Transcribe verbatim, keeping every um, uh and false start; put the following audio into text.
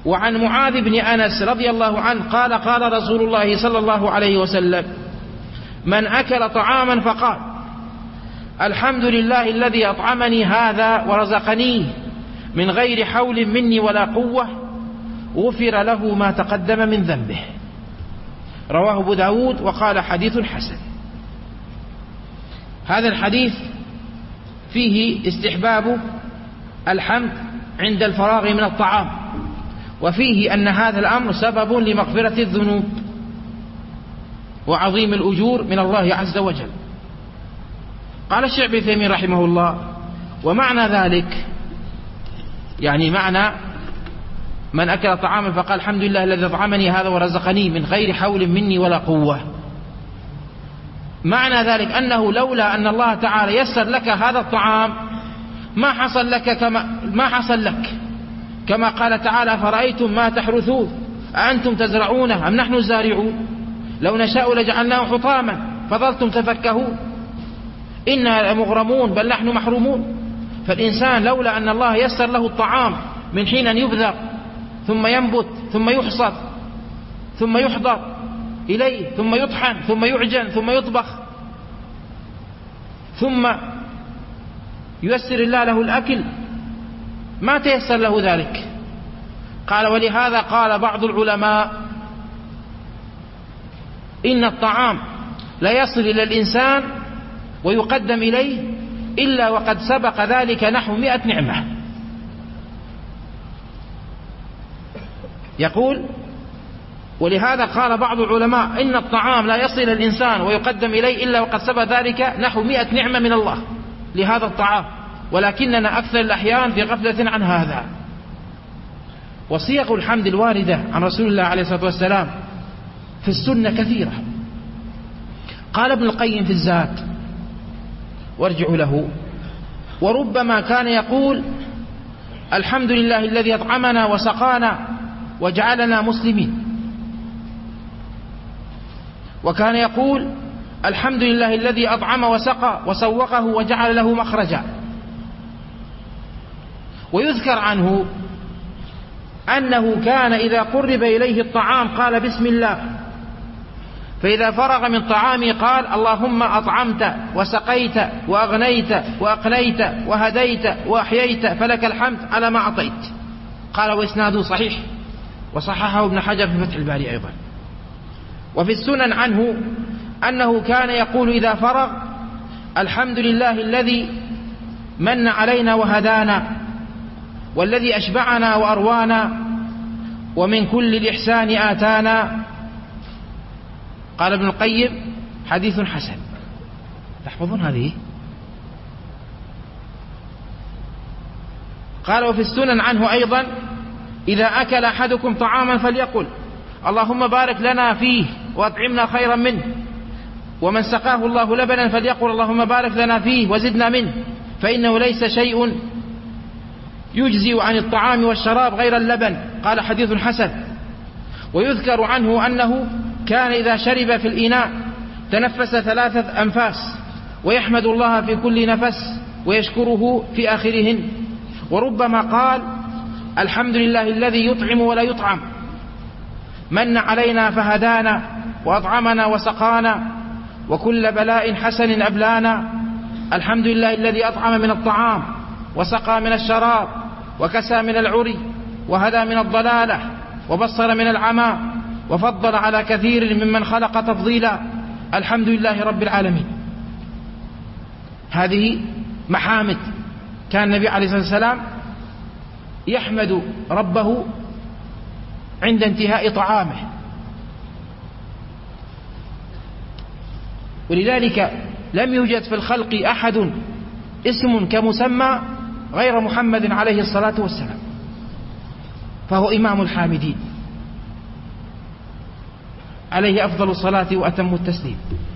وعن معاذ بن أنس رضي الله عنه قال قال رسول الله صلى الله عليه وسلم: من أكل طعاما فقال: الحمد لله الذي أطعمني هذا ورزقنيه من غير حول مني ولا قوة، غفر له ما تقدم من ذنبه. رواه أبو داود وقال حديث حسن. هذا الحديث فيه استحباب الحمد عند الفراغ من الطعام، وفيه أن هذا الأمر سبب لمغفرة الذنوب وعظيم الأجور من الله عز وجل. قال الشيخ ابن تيمية رحمه الله: ومعنى ذلك، يعني معنى من أكل طعاما فقال الحمد لله الذي أطعمني هذا ورزقني من غير حول مني ولا قوة، معنى ذلك أنه لولا أن الله تعالى يسر لك هذا الطعام ما حصل لك كما ما حصل لك كما قال تعالى: فرأيتم ما تحرثون أأنتم تزرعونه أم نحن الزارعون لو نشاء لجعلناه حطاما فظلتم تفكهون إنا مغرمون بل نحن محرومون. فالإنسان لولا أن الله يسر له الطعام من حين أن يبذر ثم ينبت ثم يحصد ثم يحضر إليه ثم يطحن ثم يعجن ثم يطبخ ثم ييسر الله له الأكل ما تيسر له ذلك. قال: ولهذا قال بعض العلماء إن الطعام لا يصل إلى الإنسان ويقدم إليه إلا وقد سبق ذلك نحو مئة نعمة. يقول: ولهذا قال بعض العلماء إن الطعام لا يصل إلى الإنسان ويقدم إليه إلا وقد سبق ذلك نحو مئة نعمة من الله لهذا الطعام، ولكننا أكثر الأحيان في غفلة عن هذا. وصيغ الحمد الواردة عن رسول الله عليه الصلاة والسلام في السنة كثيرة. قال ابن القيم في الزاد وارجعوا له: وربما كان يقول: الحمد لله الذي أطعمنا وسقانا وجعلنا مسلمين. وكان يقول: الحمد لله الذي أطعم وسقى وسوقه وجعل له مخرجا. ويذكر عنه أنه كان إذا قرب إليه الطعام قال: بسم الله، فإذا فرغ من طعامه قال: اللهم أطعمت وسقيت وأغنيت وأقنيت وهديت وأحييت فلك الحمد على ما أعطيت. قال: وإسناده صحيح، وصححه ابن حجر في فتح الباري أيضا. وفي السنن عنه أنه كان يقول إذا فرغ: الحمد لله الذي من علينا وهدانا، والذي أشبعنا وأروانا، ومن كل الإحسان آتانا. قال ابن القيم: حديث حسن. تحفظون هذه؟ قال: وفي السنن عنه أيضا: إذا أكل أحدكم طعاما فليقل: اللهم بارك لنا فيه وأطعمنا خيرا منه. ومن سقاه الله لبنا فليقل: اللهم بارك لنا فيه وزدنا منه، فإنه ليس شيء يجزي عن الطعام والشراب غير اللبن. قال: حديث حسن. ويذكر عنه أنه كان إذا شرب في الإناء تنفس ثلاثة أنفاس، ويحمد الله في كل نفس ويشكره في آخرهن. وربما قال: الحمد لله الذي يطعم ولا يطعم، من علينا فهدانا وأطعمنا وسقانا، وكل بلاء حسن أبلانا. الحمد لله الذي أطعم من الطعام وسقى من الشراب وكسى من العري وهدى من الضلالة وبصر من العمى وفضل على كثير ممن خلق تفضيلا. الحمد لله رب العالمين. هذه محامد كان النبي عليه الصلاة والسلام يحمد ربه عند انتهاء طعامه. ولذلك لم يوجد في الخلق أحد اسم كمسمى غير محمد عليه الصلاة والسلام، فهو إمام الحامدين عليه أفضل الصلاة وأتم التسليم.